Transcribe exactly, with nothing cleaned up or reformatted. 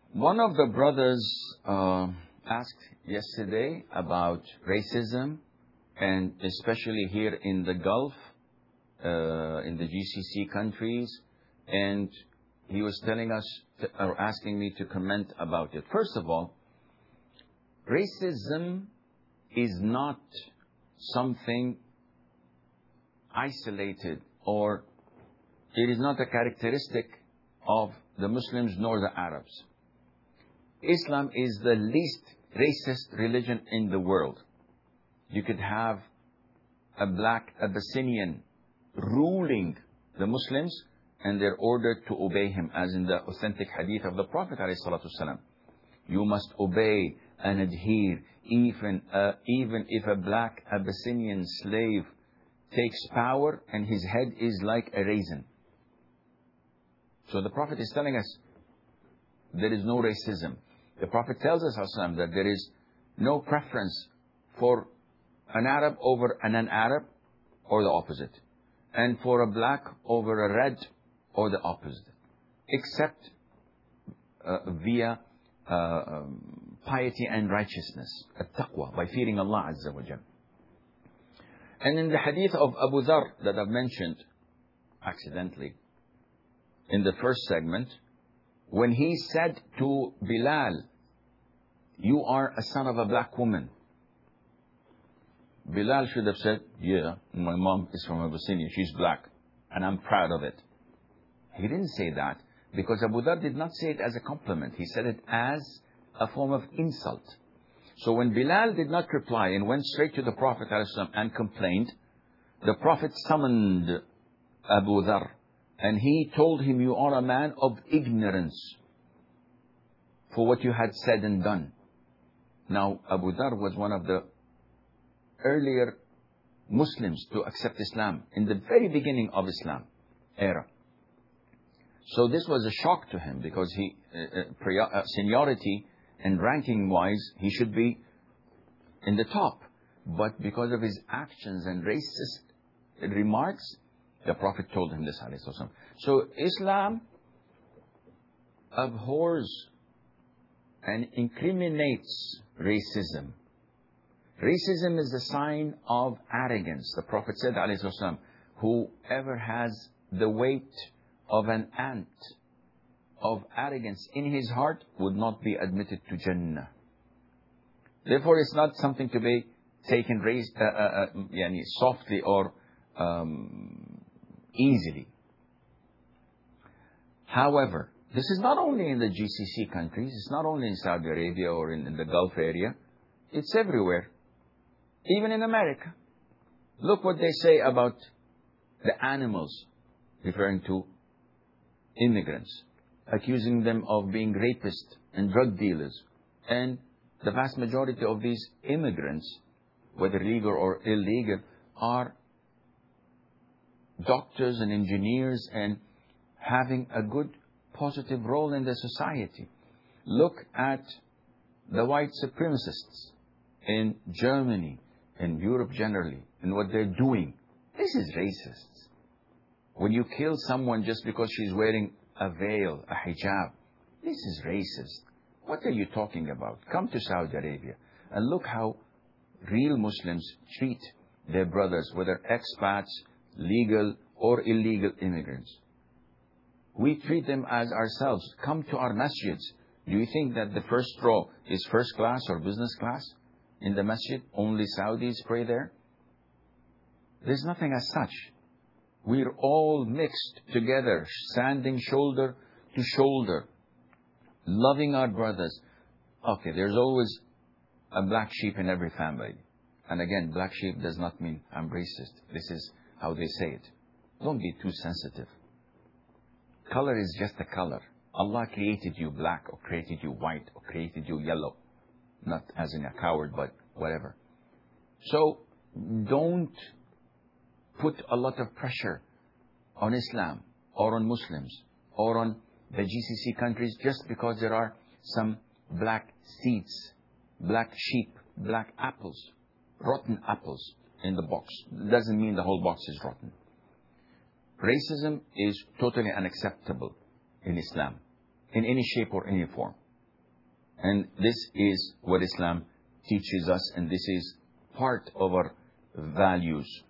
One of the brothers uh, asked yesterday about racism, and especially here in the Gulf, uh, in the G C C countries, and he was telling us, to, or asking me to comment about it. First of all, racism is not something isolated, or it is not a characteristic of the Muslims nor the Arabs. Islam is the least racist religion in the world. You could have a black Abyssinian ruling the Muslims, and they're ordered to obey him, as in the authentic hadith of the Prophet ﷺ. You must obey and adhere, even, uh, even if a black Abyssinian slave takes power and his head is like a raisin. So the Prophet is telling us there is no racism. The Prophet tells us ﷺ, that there is no preference for an Arab over a non-Arab, or the opposite, and for a black over a red, or the opposite, except uh, via uh, um, piety and righteousness, at-taqwa, by fearing Allah Azza wa Jal. And in the hadith of Abu Dharr that I've mentioned accidentally in the first segment, when he said to Bilal, "You are a son of a black woman," Bilal should have said, "Yeah, my mom is from Abyssinia, she's black, and I'm proud of it." He didn't say that, because Abu Dharr did not say it as a compliment. He said it as a form of insult. So when Bilal did not reply and went straight to the Prophet ﷺ and complained, the Prophet summoned Abu Dharr, and he told him, "You are a man of ignorance for what you had said and done." Now, Abu Dharr was one of the earlier Muslims to accept Islam, in the very beginning of Islam era. So this was a shock to him, because he, uh, uh, seniority and ranking wise, he should be in the top. But because of his actions and racist remarks, the Prophet told him this. So Islam abhors and incriminates racism. Racism is a sign of arrogance. The Prophet said, whoever has the weight of an ant of arrogance in his heart would not be admitted to Jannah. Therefore, it's not something to be taken raised, uh, uh, uh, yani softly or um, easily. However, this is not only in the G C C countries, it's not only in Saudi Arabia or in, in the Gulf area, it's everywhere. Even in America. Look what they say about the animals, referring to immigrants, accusing them of being rapists and drug dealers. And the vast majority of these immigrants, whether legal or illegal, are doctors and engineers and having a good, positive role in the society. Look at the white supremacists in Germany and Europe generally, and what they're doing. This is racist. When you kill someone just because she's wearing a veil, a hijab, this is racist. What are you talking about? Come to Saudi Arabia and look how real Muslims treat their brothers, whether expats, legal or illegal immigrants. We treat them as ourselves. Come to our masjids. Do you think that the first row is first class or business class in the masjid? Only Saudis pray there? There's nothing as such. We're all mixed together, standing shoulder to shoulder, loving our brothers. Okay, there's always a black sheep in every family. And again, black sheep does not mean I'm racist. This is how they say it. Don't be too sensitive. Color is just a color. Allah created you black, or created you white, or created you yellow. Not as in a coward, but whatever. So, don't put a lot of pressure on Islam, or on Muslims, or on the G C C countries, just because there are some black seeds, black sheep, black apples, rotten apples in the box. Doesn't mean the whole box is rotten. Racism is totally unacceptable in Islam, in any shape or any form. And this is what Islam teaches us, and this is part of our values.